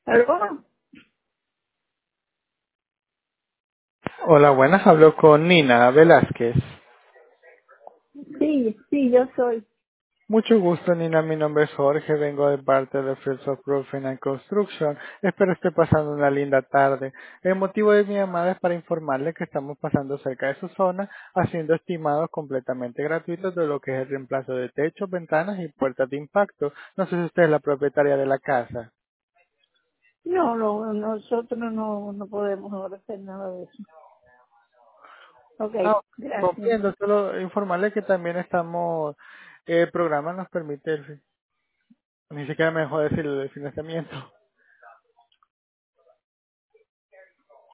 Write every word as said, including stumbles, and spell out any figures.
¿Aló? Hola, buenas. Hablo con Nina Velázquez. Sí, sí, yo soy. Mucho gusto, Nina. Mi nombre es Jorge. Vengo de parte de Fields of Roofing and Construction. Espero esté pasando una linda tarde. El motivo de mi llamada es para informarle que estamos pasando cerca de su zona, haciendo estimados completamente gratuitos de lo que es el reemplazo de techos, ventanas y puertas de impacto. No sé si usted es la propietaria de la casa. No, no, nosotros no, no podemos ahora hacer nada de eso. Ok, Ah, gracias. comprendo. Solo informarle que también estamos, el programa nos permite, el- ni siquiera me dejó decir el financiamiento.